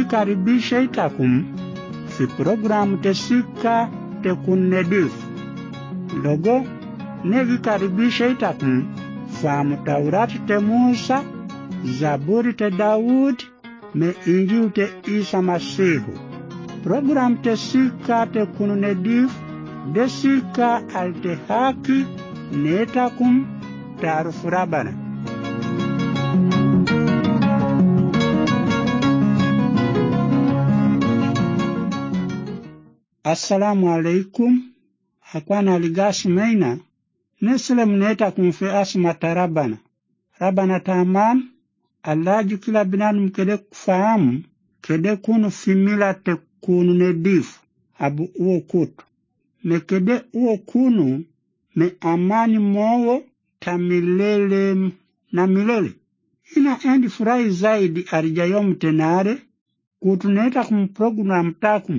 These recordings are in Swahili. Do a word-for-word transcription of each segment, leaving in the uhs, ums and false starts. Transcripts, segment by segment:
nevikaribisha itakum fi programu tesika tekunedifu. Logo nevikaribisha itakum famu Taurati te Musa, Zaburi te Daud, me Injili te Isa Masihu. Programu tesika tekunedifu desika alte haki netakum tarufu Rabana. Assalamu alaikum. Hakwana aligasi meina. Nesele mneta kumfe asma tarabana. Rabana taman. Alaju kila binanu mkede kufahamu. Kede kunu fimila te kunu nedifu. Abu uo kutu. Mekede uo kunu me amani mowo tamilele na milele. Ina endi furahi zaidi arijayom tenare. Kutuneta kumprogram takum.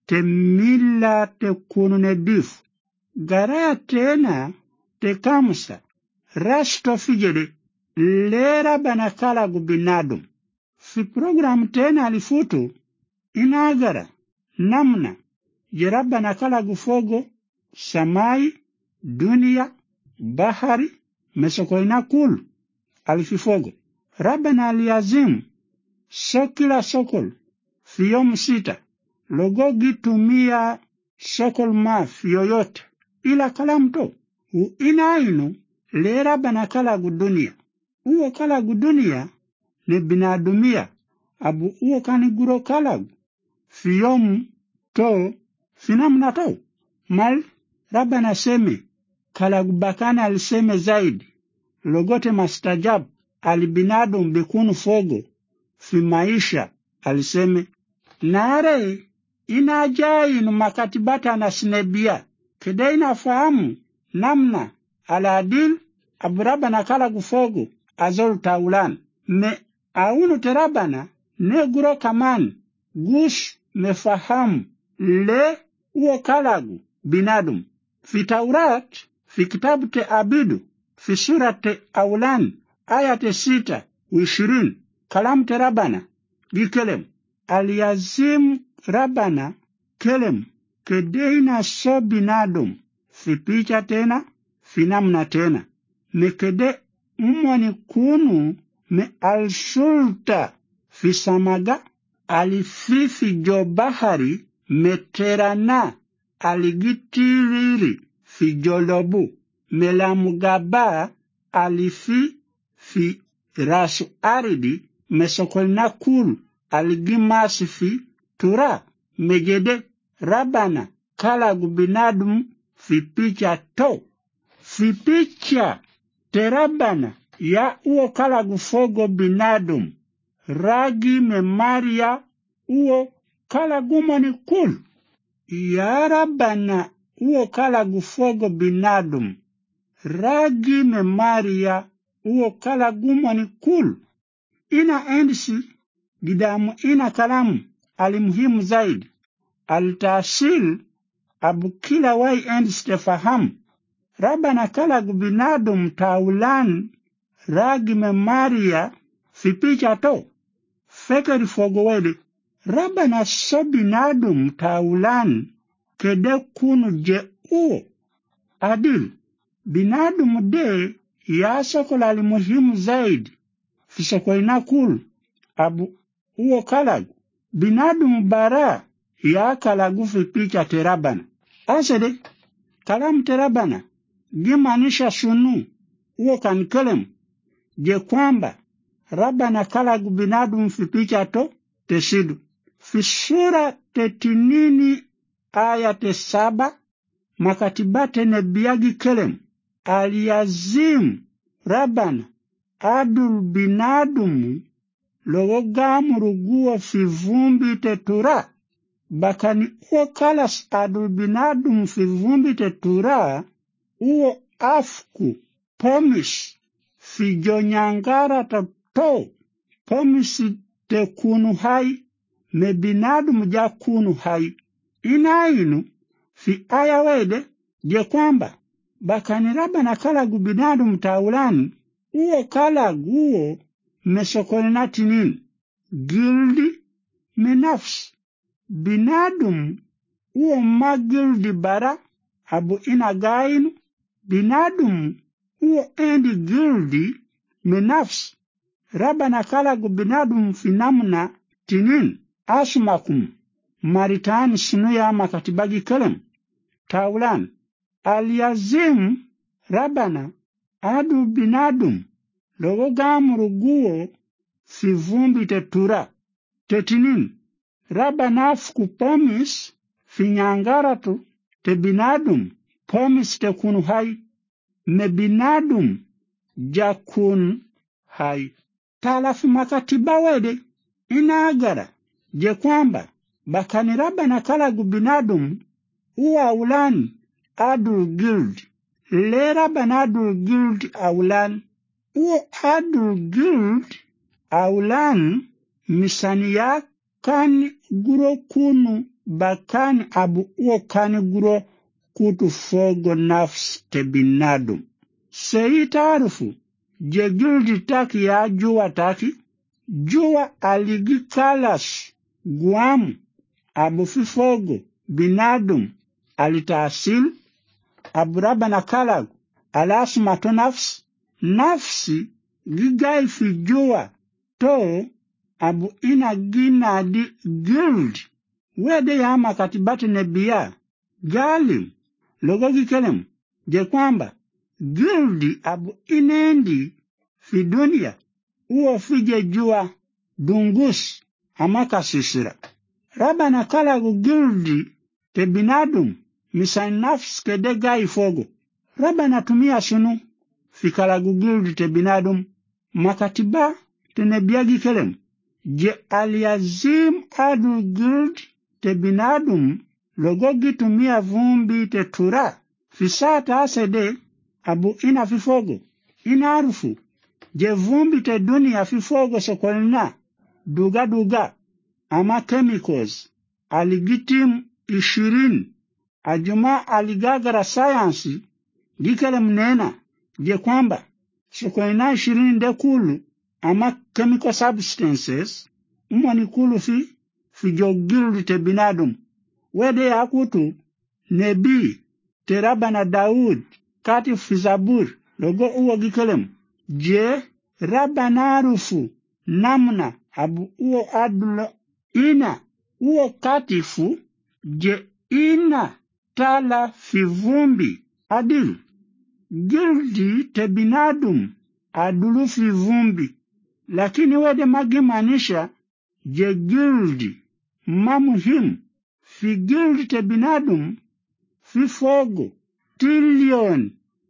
Temila te kunu nedifu. Garaya tena te kamusa. Rasto fijede. Lera banakala gubinadum. Fi program tena alifutu. Inagara. Namna. Jeraba nakala gufogo. Samai. Dunia. Bahari. Mesokoina kulu. Alififogo. Rabana aliazimu. Sokila sokol. Fiyomu sita. Logo gitumia sokol maf yoyote. Ila kalamto. U ina inu lera banakala gudunia. Uo kala gudunia ne binadumia. Abu uo kaniguro kalagu. Fiyomu to finamna to. Mal rabana seme kalagu bakana aliseme zaidi. Logote mastajab alibinadum bekunu fogo. Fi maisha aliseme nare inajai numakatibata na sinebia. Kede inafahamu namna aladil aburabana kala gufogo azol taulan. Me aunu terabana neguro kaman gush mefahamu le uo kalagu binadum. Fi Taurat, fi kitabu te abidu, fi sura te aulan, ayate sita, uishirin, kalam te rabana, gikelem. Aliazim rabana, kelem, kedeina so binadum, fi picha tena, fi namna tena. Me kede umwani kunu, me alsulta, fi samaga, alififi jo bahari, me terana, aligitiriri, fi jolobu, me lamugaba, alifi, fi rasu aridi, me sokolna kulu, aligimasi fi tura, megede rabana kala gubinadum fi picha to. Fi picha terabana ya uo kala gufogo binadum. Ragi me maria uo kala gumani kulu. Ya rabana uo kala gufogo binadum. Ragi me maria uo kala gumani kulu. Ina endisi gidamu ina kalamu alimuhimu zaidi. Altasil abu kila wai endisi tefahamu. Rabana kala gubinadum taulan ragi me maria fipicha to. Fekeri fogo wede. Rabana so binadum taulan kede kunu je uo. Adil. Binadum de ya sokola alimuhimu zaidi. Fisoko inakulu. Abu uo kalagu. Binadum bara ya kalagu fipicha terabana. Asede, kalamu terabana. Gimanisha sunu. Uo kanikelem. Je kwamba. Rabana kalagu binadum fipicha to. Tesidu. Fisura tetinini aya te saba. Makatibate nebiyagi kelem. Aliazim. Rabana. Adul binadumu. Logogamu ruguwa fi vumbi te tura. Bakani uo kalas adul binadumu fi vumbi te tura. Uo afku. Pomis. Fi jonyangara ta to. Pomis te kunu hai. Me binadumu ja kunu hai. Inainu. Fi aya wede. Je kwamba. Bakani rabana kala gu binadumu taulani. Uo kala guo. Mesokoni nati nini? Gildi, menafs binadum uo magildi bara abu ina gainu binadum uo endi gildi menafs Rabbana kalagu binadum fi namna tinin asmakum maritani sinuya makatibagi kelem taulan aliyazim Rabbana adu binadum logo gamuru guo fi vumbi te tura tetinin Rabbana fuku pomis fi nyangaratu te binadum pomis te kunu hai me binadum jakun hai talafi makatiba wede inaagara je kwamba bakani Rabbana kalagu binadum uwa ulan adul gild le Rabbana adul gild aulan uo adul gild aulan misaniya kan guro kunu bakani abu uo kan guro kutu fogo nafs te binadum sei tarufu je gildi taki ya jua taki jua aligi kalas guamu abu fifogo binadum alitasil abu Rabbana kalagu alasmato nafs nafsi gigai fi jua to abu ina gina di gild wede ya makatibati nebiya galim logogi kelem je kwamba gildi abu inendi fi dunia uo fije jua dungus amaka sisira Rabbana kalagu gildi te binadum misan nafs kede gai fogo Rabbana tumia sunu fi kalagu gildi te binadum makatiba te nebiyagi kelem je aliyazim adu gildi te binadum logogi tumia vumbi te tura fisata asede abu ina fifogo ina arufu je vumbi te dunia fifogo sokolina duga duga ama chemicals aligitim ishirini ajuma aligagara sayansi gikele mnena je kwamba sokolina ishirini ndekulu ama chemical substances umani kulu fi fi jogildi te binadum wede ya kutu nebi te Rabbana Daud kati fi Zabur logo uo gikelem je Rabbana arufu namna abu uo adlo ina uo katifu je ina tala fi vumbi adil gildi te binadum adulu fi vumbi lakini wede magimanisha je gildi mamuhim fi gildi te binadum fi fogo trillion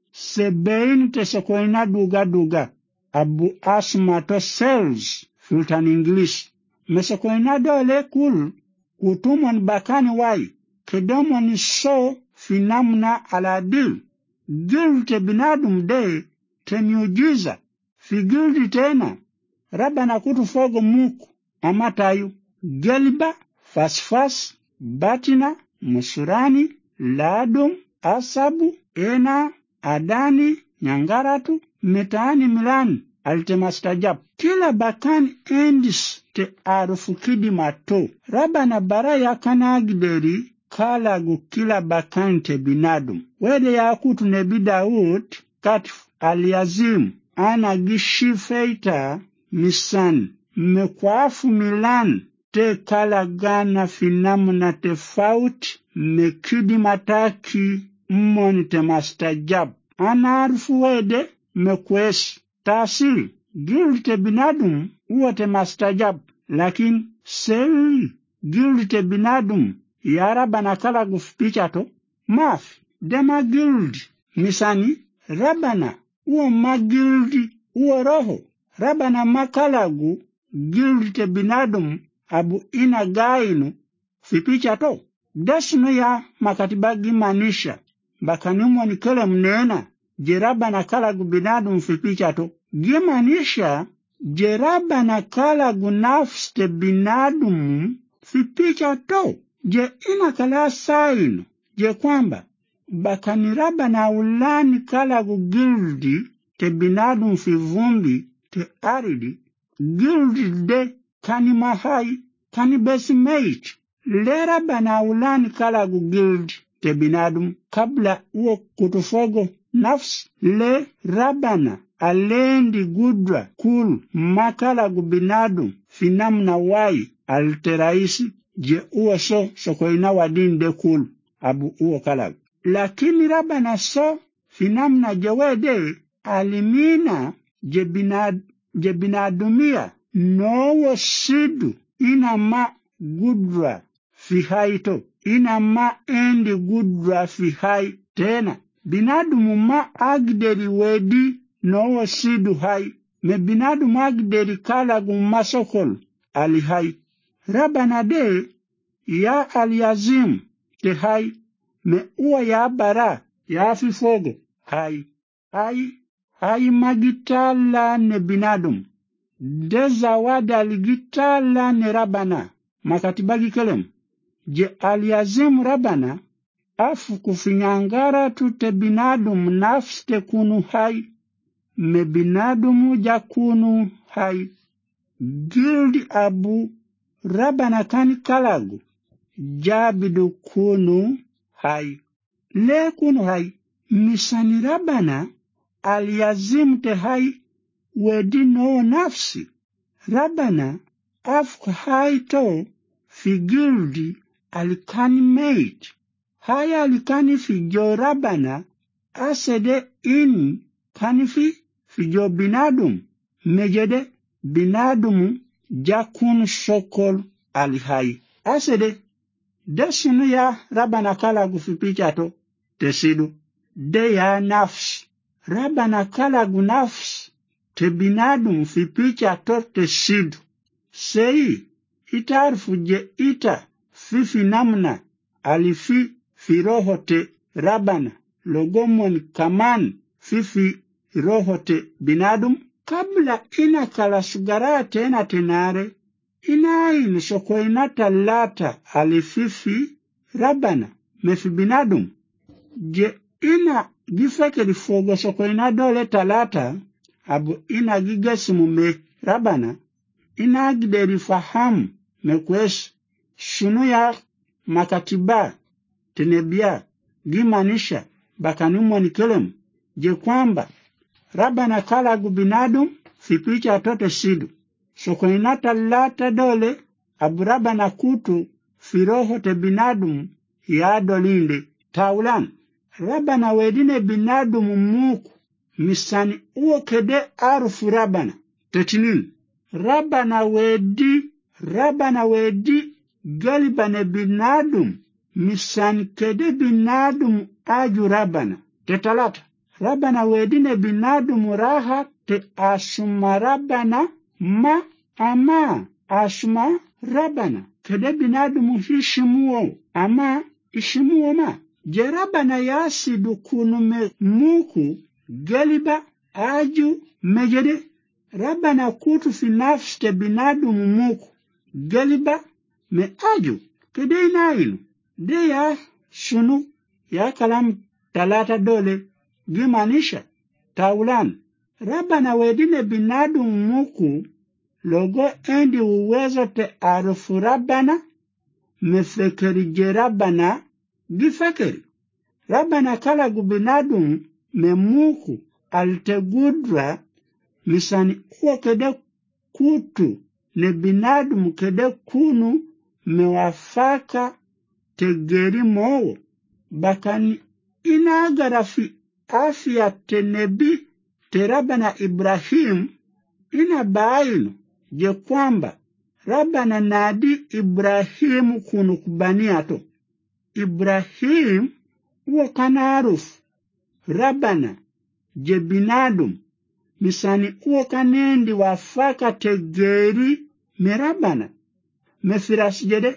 sebein te sekoina duga duga abu asmato cells filtan English mesekoina dole kul kutumon bakani wai kedomon so finamna aladil gildi te binadum de te miujiza fi gildi tena Rabbana kutu fogo muku amatayu gelba fasfas batina musurani ladum asabu ena adani nyangaratu metani milani altemastajab kila bakani endis te arufu kidimato Rabbana baraya kanagideri kalagu kila bakani te binadum wede ya kutu nebi Daud katfu aliyazim ana gishifeita misan mekwafu milan te kalagana finamna tefauti mekidi mataki mmoni te mastajab ana arufu wede mekwesi tasil gildi te binadum uwa te mastajab lakin sel gildi te binadum ya Rabbana kalagu fipichato mafi dema gildi misani Rabbana uwa magildi uwa roho Rabbana makalagu gildi te binadum abu ina gainu fipichato desno ya makatibagi manisha bakanumo ni kele mnena je Rabbana kalagu binadum fipichato gimanisha je Rabbana kalagu nafs te binadum fipichato je ina kala sainu je kwamba bakani Rabbana ulani kalagu gildi te binadum fi vumbi te aridi gildi de kanima hai kani besi meit le Rabana ulani kalagu gildi te binadum kabla uo kutufogo nafsi le Rabana alendi gudra kul makalagu binadum finamna wai alteraisi je uo so sokoina wadinde kul abu uo kalagu. Lakini Rabana so finamna jawede alimina je binad je binadumia nowo sidu ina ma gudra fi haito ina ma endi gudra fi hai tena binadumu ma agderi wedi nowo sidu hai me binadumu agderi kalagu masokol ali hai. Rabana de ya aliyazim te hai me uwa ya bara ya fi fogo hai hai hai magitala ne binadum de zawadi aligitala ne Rabana makatibagi kelem je aliyazim Rabana afu kufinyangara tute binadum nafsi te kunu hai me binadumu ja kunu hai gildi abu Rabana kani kalagu jabidu kunu hai le kunu hai misani Rabana aliyazim te hai wedi no nafsi Rabana afu hai to figildi alikani meit hai alikani fijo Rabana asede in kani fi fijo binadum mejede binadumu jakun sokol alihai asede desinu ya Rabana kalagu fi pichato tesidu de ya nafsi Rabana kalagu nafsi te binadum fi pichato tesidu sei itarfu je ita fifi namna alifi fi roho te Rabana logomon kaman fifi roho te binadum kabla ina kala sugara tena tenare ina ini soko ina talata alififi Rabana mefi binadum je ina gifeke di fogo soko ina dole talata abu ina gigesimu me Rabana ina agderi fahamu mekwesh shunu ya makatiba tenebia gimanisha bakanumo nikelem je kwamba Rabana kalagu binadum fipicha atote sidu soko inata lata dole abu Rabana kutu firoho te binadum ya dolinde taulan Rabana wedine binadum muku misani uo kede arufu Rabana tetinin Rabana wedi Rabana wedi galibane binadum misani kede binadum aju Rabana tetalata Rabana wedine binadum raha te asuma Rabana ma ama asuma Rabana kede binadum hishimuo ama ishimuo ma je Rabana yasi dukunu me muku galiba aju mejede Rabana kutu fi nafsi te binadum muku galiba me aju kede inainu de ya shunu ya kalam talata dole gimanisha taulan Rabana wedine binadum muku logo endi uwezo te arufu Rabana mefekeri je Rabana gifekeri Rabana kalagu binadum me muku altegudra misani uo kede kutu ne binadum kede kunu mewafaka tegeri mowo bakani inagara fi afya tenebi te Rabana Ibrahim ina bainu je kwamba Rabana nadi Ibrahim kunu kubania to Ibrahim uo kanaruf Rabana je binadum misani uo kanendi wafaka tegeri me Rabana mefiras jede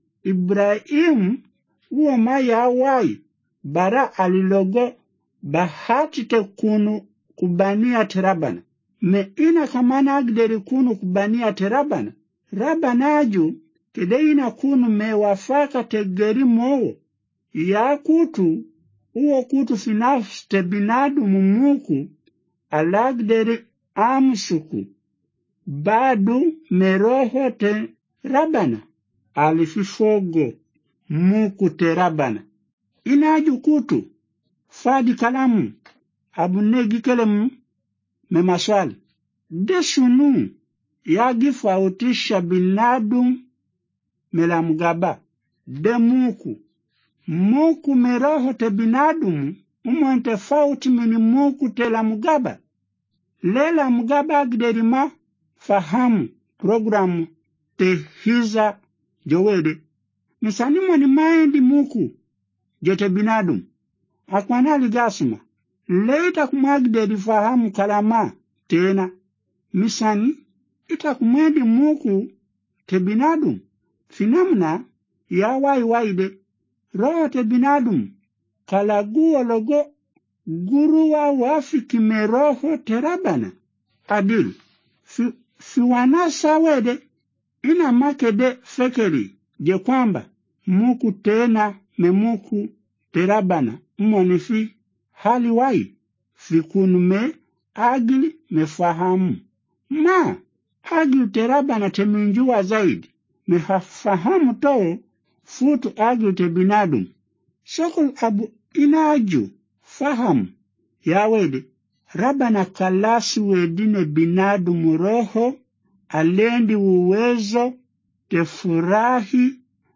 Ibrahim uo maya wai bara alilogo bahati te kunu kubania te Rabana me ina kamana agderi kunu kubania te Rabana Rabana aju kede ina kunu me wafaka tegeri mowo ya kutu uo kutu finafsi te binadu mumuku alagderi amsuku badu meroho te Rabana alififogo muku te Rabana. Inaju kutu fadi kalamu abunegi kelemu me maswali. Desunu yagifautisha binadum mela mugaba. De muku. Muku meroho te binadum umonte fauti mini muku te la mugaba. Lela mugaba agderima fahamu programu te hiza jowede. Misanimo ni maendi muku jote binadum. Akwana ligasuma. Leita kumagderi fahamu kalama tena. Misani ita kumwendi muku te binadum. Finamna ya wai waide. Roho te binadum. Kalaguo logo guruwa wafiki meroho te Rabana. Adil. Fi, fiwanasa wede. Ina makede fekeri. Je kwamba muku tena me muku te Rabana. Mwanifi hali wai. Fikunu me agili me fahamu. Ma agili te Rabana te minjua zaidi. Me fahamu to futu agili te binadum. Sokol abu inaju fahamu ya wede. Rabana kalasi wedine binadum roho. Alendi uwezo te furahi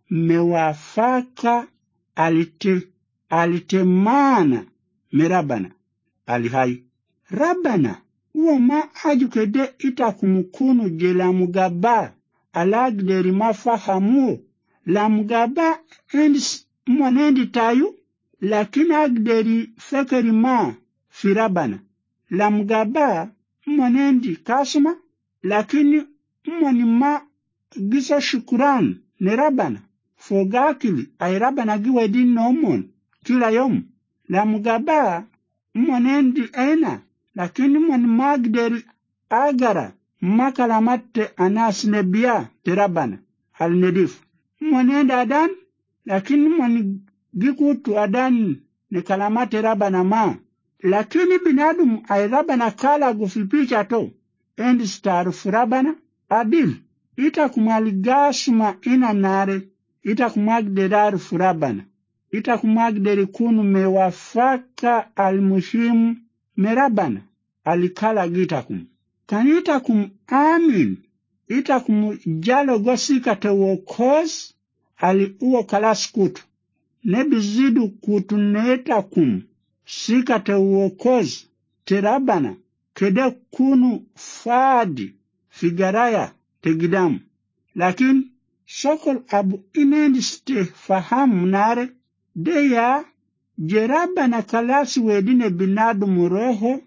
mewafaka alite alitemana me Rabana alihai. Rabana uo ma ajukede ita kumukunu je la mugaba alagderi mafahamu la mugaba endi mwanendi tayu lakini agderi fekeri ma fi Rabana. La mugaba mwanendi kasuma lakini mwani ma gisa shukuran ne Rabana. Fogakili ay Rabana giwedi nomon kila yomu. La mugaba mwanendi aina lakini mwani magderi agara makalamate anas nebia te Rabana al nedifu. Mwanendi adan lakini mwani gikutu adan ne kalamate Rabana ma. Lakini binadum ay Rabana kala gufipicha to. Endi starufu Rabana adil. Ita kumaligasuma ina nare. Ita kumagderaru Rabana. Ita kumagderi kunu mewafaka almuhimu me Rabana. Alikala gita kum. Kan ita kum amin. Ita kum jalo gosika te wokoz. Ali uo kalas kutu. Nebizidu kutu neta kum. Sika te wokoz te Rabana. Kede kunu fadi figaraya te gidamu. Lakini sokol abu inendi ste fahamu nare. Deya je Rabana kalasi wedine binadum roho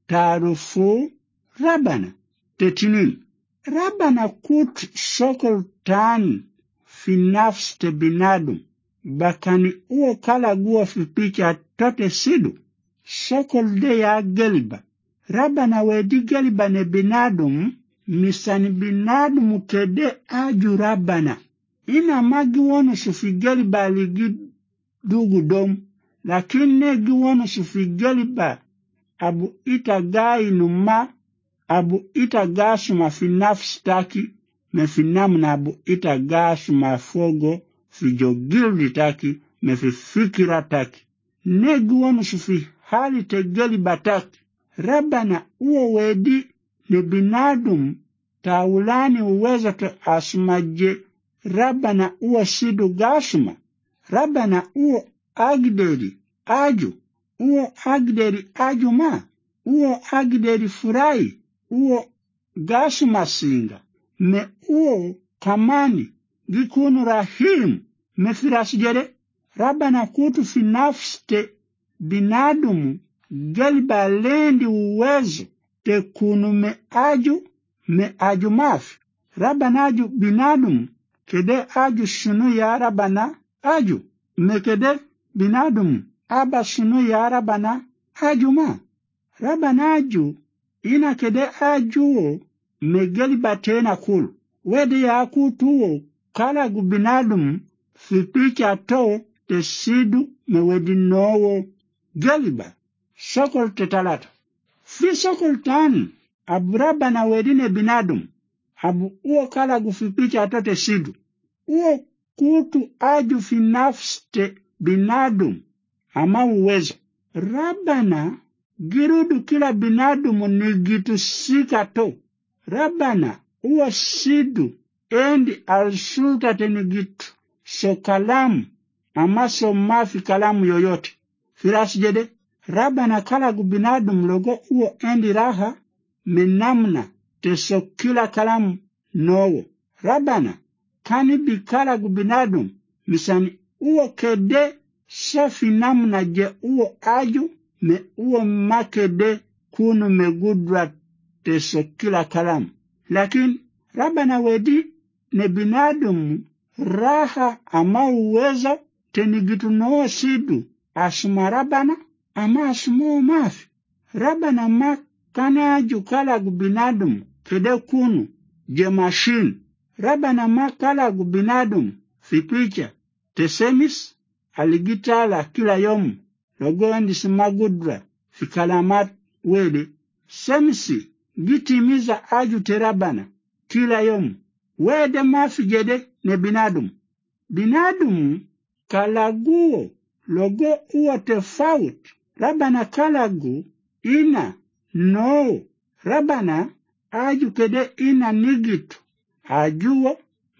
tarufu Rabana. Tetinin. Rabana kut sokol tani fi nafs te binadum. Bakani uo kala guo fi picha tote sidu. Sokol deya geliba. Rabana wedi geliba ne binadum. Misani binadum kede aju Rabana. Ina magi wonu sufi geliba ligi dugu dom. Lakini negi wonu sufi geliba. Abu ita gai numa. Abu ita gasuma fi nafs taki. Me fi namna abu ita gasuma fogo. Fi jogildi taki. Me fi fikira taki. Negi wonu sufi hali te geliba taki. Rabana uo wedi ne binadum taulani uweza te asmaje. Rabana uo sidu gasuma. Rabana uo agderi aju. Uo agderi aju ma. Uo agderi furai. Uo gasuma singa. Me uo kamani gikunu rahim me firasjere. Rabana kutu fi nafste binadumu geliba lendi uwezo te kunu me aju me aju mafi. Rabana aju binadum kede aju shunu ya Rabana aju. Me kede binadum aba shunu ya Rabana aju ma. Rabana aju ina kede aju me geliba tena kulu. Wedi ya kutuo kala gu binadum fipicha to te sidu me wedi nowo geliba. Sokol te talata. Fi sokol tani. Abu Rabana wedine binadum. abu uo kala gufipicha atote sidu. Uo kutu aju fi nafsi te binadum ama uwezo. Rabbana girudu kila binadum ni gitu sika to. Rabbana uo sidu endi alsulta teni gitu so kalamu ama so mafi kalamu yoyote. Firasi jede, Rabbana kala gu binadum logo uo endi raha menamna te so kila kalamu nowo. Rabbana kani bi kala gu binadum misani uo kede safi namna je uo aju me uo makede kunu megudra te so kila kalamu. Lakini Rabbana wedi ne binadum raha ama uwezo teni gitu nowo sidu asuma Rabbana ama asuma mafi. Rabbana ma kana aju kala gu binadum kede kunu je machine. Rabbana ma kala gu binadum fipicha tesemis aligitala kila yomu logo endi simagudra fi kalamat wede semisi gitimiza aju te Rabbana kila yomu wede mafi jede ne binadum. Binadum kalaguo logo uo tofauti. Rabbana kalagu ina no. Rabbana aju kede ina nigitu ajuo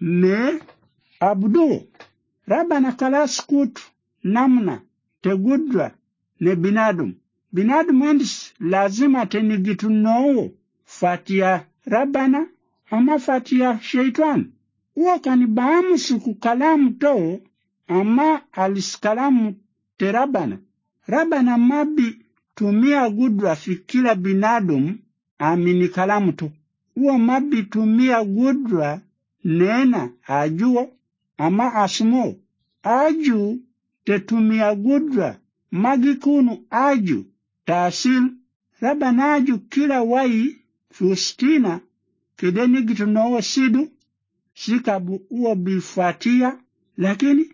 me abduo. Rabbana kala skutu namna tegudra ne binadum. Binadum endis lazima te nigitu no fatia Rabbana ama fatia shaitan. Uo kanibahamu siku kalamu to ama aliskalamu te Rabbana. Rabbana mabi tumia gudra fi kila binadum amini kalamu to. Uo mabi tumia gudra nena ajuo ama asmo. Aju te tumia gudra magikunu aju tasil. Rabbana aju kila wai fi ustina kede nigitu nowo sidu sikabu uo bifatia. Lakini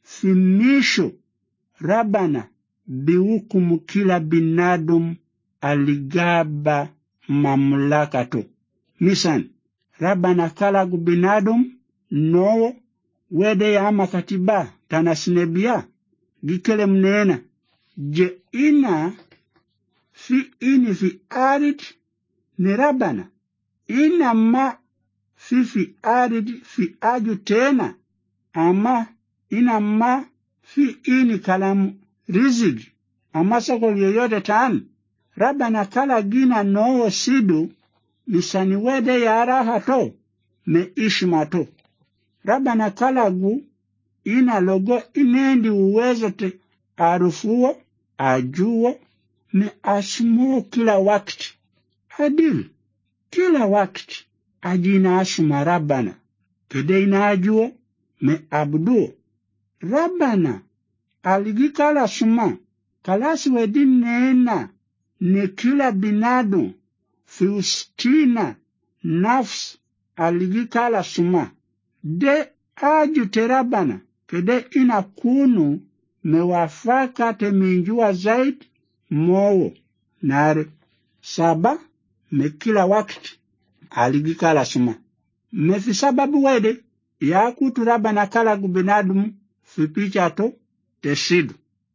fimisho Rabbana bihukumu kila binadum aligaba mamlaka to. Misan Rabbana kala gu binadum nowo wede ya ama katiba tanasinebia gikele mnena je ina fi ini fi arid ni Rabbana ina ma fi fi arid fi aju tena ama ina ma fi ini kalamu rizigi ama soko yoyote tani. Rabbana kala gina nowo sidu misani wede ya raha to me ishma to. Rabbana kala gu ina logo inendi uwezo te arufuo ajuo me asmo kila wakti. Adil kila wakti ajina asuma Rabbana kede ina ajuo me abduo. Rabbana aligikala suma kalasi wedi nena ne kila binadu fi ustina nafs aligikala suma de aju te Rabbana kede ina kunu mewafaka te minjua zaidi mowo nare saba me kila wakti aligikala suma. Mefi sababu wede ya kutu Rabbana kala gu binadum fipicha to tesidu.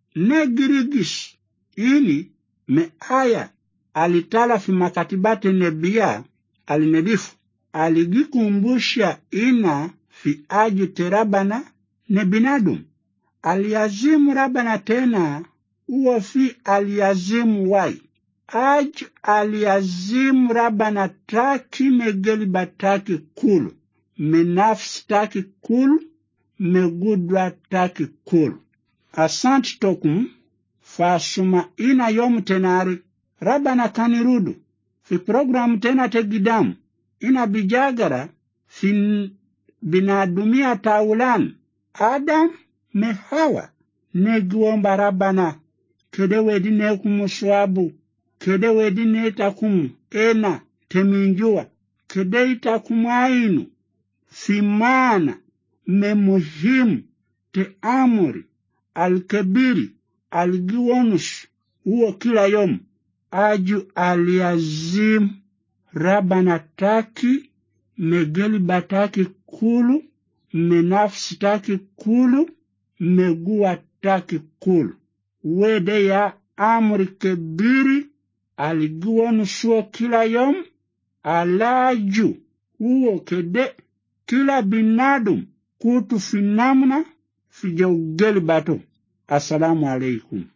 Negirigis ili me aya alitala fi makatibate nebia alinebifu. Aligikumbusha ina fi aju te Rabbana ne binadum. Aliazimu Rabbana tena uo fi aliazimu wai. Aju aliazimu Rabbana taki megeliba taki kulu. Menafsi taki kulu. Megudra taki kulu. Asanti tokum fasuma ina yomu tenari. Rabbana kanirudu fi programu tena tegidamu ina bijagara fi binadumia taulan Adam me Hawa negiomba Rabbana kede wedi nekumuswabu kede wedi netakumu ena teminjua kede itakumu ainu simana me muhimu te amuri al-kabiri al-giwonus huo kila yomu aju aliazim Rabbana taki megeli bataki kulu, menafsi taki kulu, megua taki kulu. Wede ya amri kebiri aliguwa nusuo kila yom alaju huo kede kila binadum kutu finamna fijaugeli bato. Assalamu alaikum.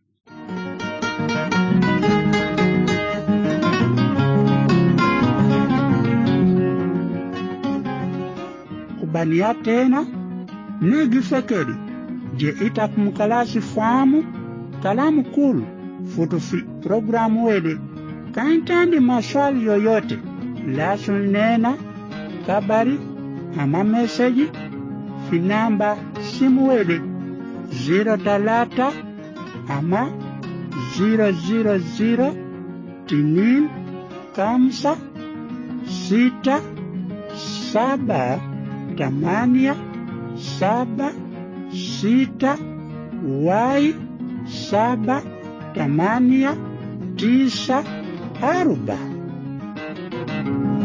Kubania tena negi fekeri je ita kumkalasi famu kalamu kulu futu fi programu wede kaintandi maswali yoyote lasu nena kabari ama meseji fi namba simu wede zero talata ama zero zero zero tinin kamsa sita saba tamania saba sita wai saba tamania tisa aruba.